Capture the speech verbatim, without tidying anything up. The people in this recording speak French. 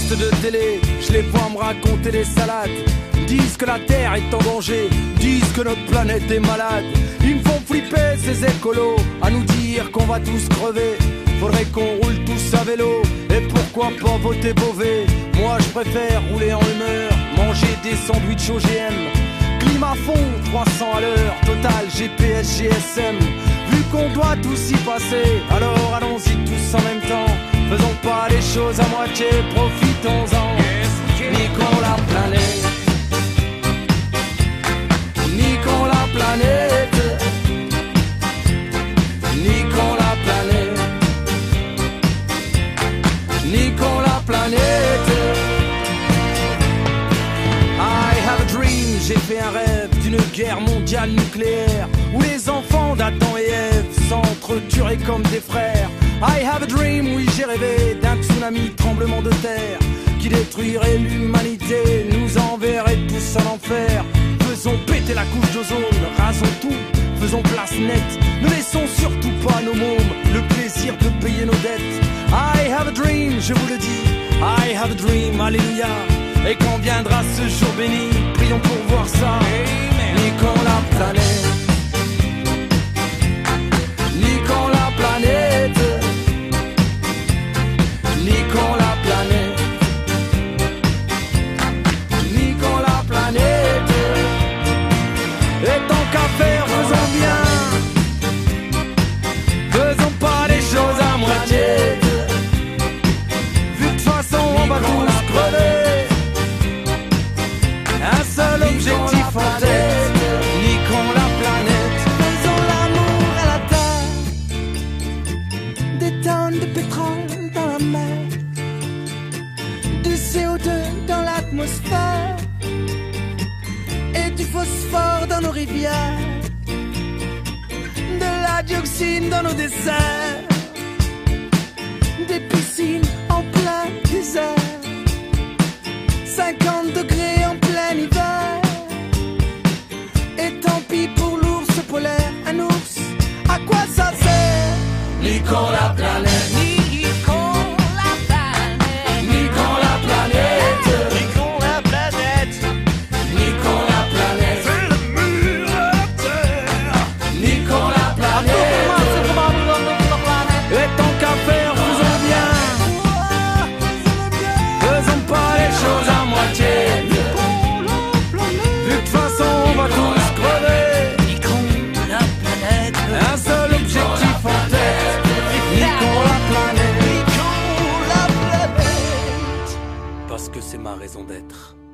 postes de télé, je les vois me raconter des salades. Disent que la terre est en danger, disent que notre planète est malade. Ils me font flipper ces écolos, à nous dire qu'on va tous crever. Faudrait qu'on roule tous à vélo, et pourquoi pas voter Beauvais. Moi je préfère rouler en humeur, manger des sandwichs O G M. Climat fond, trois cents à l'heure, total G P S, G S M. Vu qu'on doit tous y passer, alors allons-y tous en même temps. Faisons pas les choses à moitié, profitons-en. Niquons la planète, niquons la planète, niquons la planète, niquons la planète. I have a dream, j'ai fait un rêve d'une guerre mondiale nucléaire où les enfants d'Adam et Ève s'entretueraient comme des frères. I have a dream, oui j'ai rêvé d'un tsunami, tremblement de terre qui détruirait l'humanité, nous enverrait tous en enfer. Faisons péter la couche d'ozone, rasons tout, faisons place nette. Ne laissons surtout pas nos mômes le plaisir de payer nos dettes. I have a dream, je vous le dis, I have a dream, alléluia. Et quand viendra ce jour béni, prions pour voir ça. Niquons la planète, niquons la planète, niquons la planète, niquons la planète. Et tant qu'à faire, faisons bien, faisons pas les choses à moitié. Vu que de toute façon on va tous crever, un seul objectif en tête, niquons la planète. Faisons l'amour à la terre, des tonnes de pétrole dans la mer, du C O deux dans l'atmosphère et du phosphore dans nos rivières, de la dioxine dans nos déserts, des piscines en plein désert, cinquante degrés en plein hiver. Et tant pis pour l'ours polaire, un ours, à quoi ça sert? Niquons la planète, Niquons la planète, niquons la planète, niquons la planète, niquons la planète, c'est le mur à la terre. niquons la planète. Et tant qu'à faire, faisons bien, faisons pas les choses à moitié. Vu que de toute façon on va tous crever, Niquons la planète, un seul objectif en tête, niquons la planète. niquons la planète. Parce que c'est ma raison d'être.